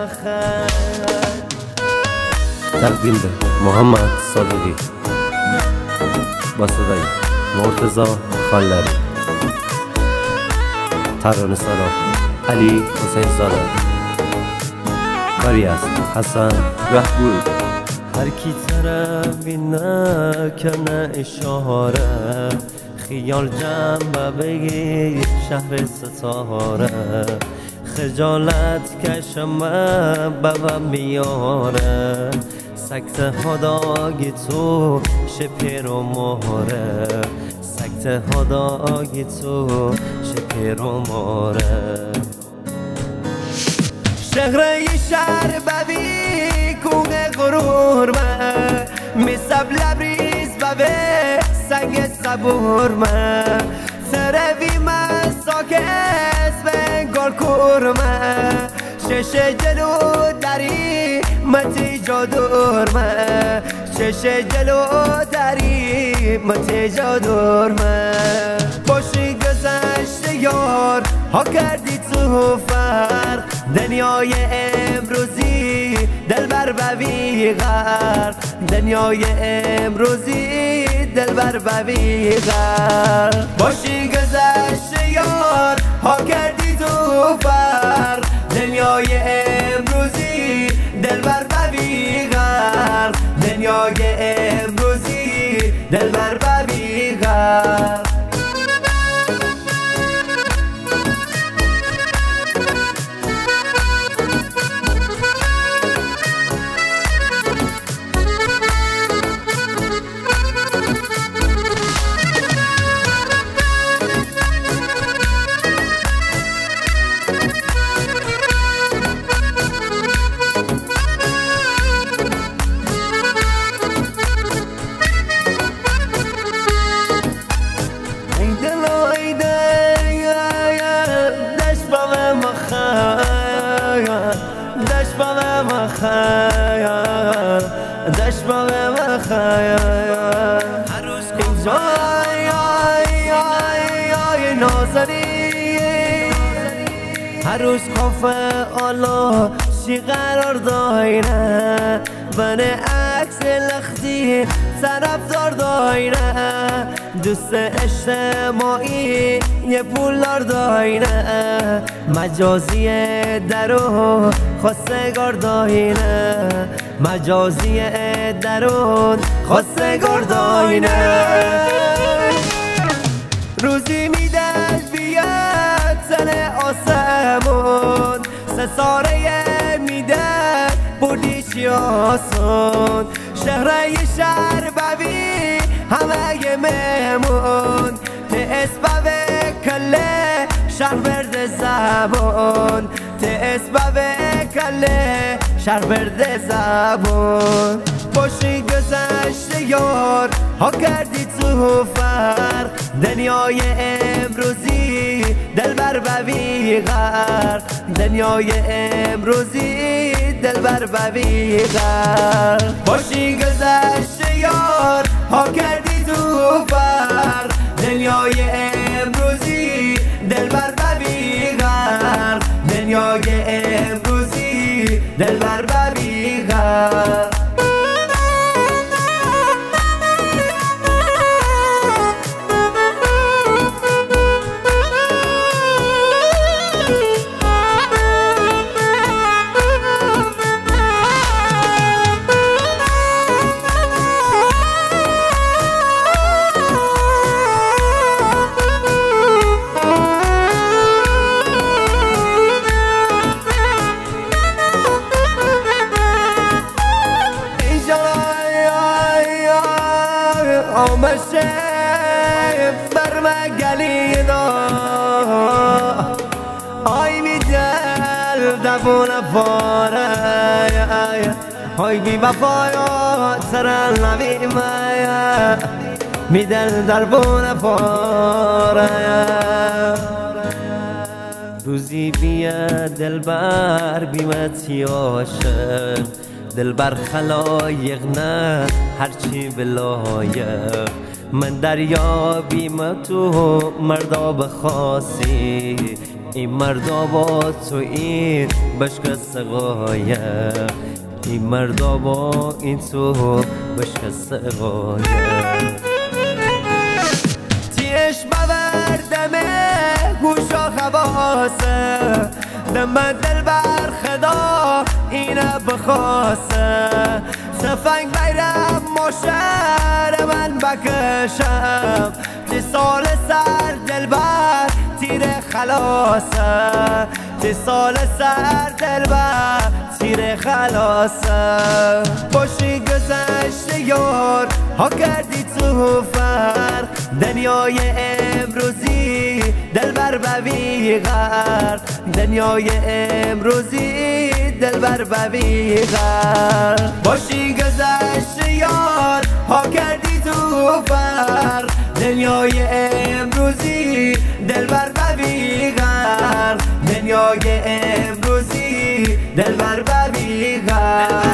تقدیم به محمد صادقی با صدای مرتضی خانلری. ترانه سالا علی حسین زاده. کاری از حسن رهبوی. هر کی طرف نه کنه اشاره، خیال جمع بگی شهر ستاره. خجالت کشم بابا میاره، سکت خداگی تو شپیر و مهره. سکت خداگی تو شپیر و مهره. شهر شهر ببی کونه غرور من، میسب لبریز ببه سنگ صبور من. سروی من ساکس بنگار کور من، شش جلو داری متی جادور من. شش جلو داری متی جادور من. باشی گذشته یار ها کردی تو فرق، دنیای امروزی دلبر ببی غرق. دنیای امروزی دلبر ببی غرق. باشی گذشته یار ها کردی تو فرق، دنیای امروزی دلبر ببی غرق. دنیای امروزی دلبر ببی غرق. دشت با من خیال اینجا نازنی. هر روز کافه آلا شی قرار داینه، بنه عکس لختی طرفدار داینه. دوست اجتماعی یه پولدار داینه، مجازی درون خواستگار داینه. مجازی درون خواستگار داینه. روزی میدن بیاد تن آسمون، ستاره میدن بردی چی آسون. شهره شهر ببی همه مهمون، اسباب کله شهر برد زبون. اسباب کله شهر برد زبون. باشی گذشته یار ها کردی تو فرق، دنیای امروزی دلبر ببی غرق. دنیای امروزی دلبر ببی غرق. باشی گذشته یار ها کردی تو فرق، دنیای امروزی دلبر ببی غرق. دنیای امروزی دلبر ببی غرق. آمشه برمگلی دا آی می دل دبون فاره. آی بی وفایا سرال نبی مایا، می دل دربون فاره. روزی بیا دلبر بیمتی عاشق، دلبر خلایق نه هرچی بلایق. من دریا بیم تو مردا بخواسی، این مردا با تو این بشک سقایه این مردا با این تو بشک سقایه تیش بوردمه گوشا خواسته دم دل بر خدا اینه بخواسته سفنگ بیرم مشهر من بکشم تی سال سر دل بر تیر خلاصه تی سال سر دل بر تیر خلاصه باشی گذشته یار ها کردی تو فرق دنیای امروزی دل بر بویغر دنیای امروزی دل بر بویغر باشی گذشته یار ها کردی تو فرق دنیای امروزی دل بر بویغر دنیای امروزی دل بر بویغر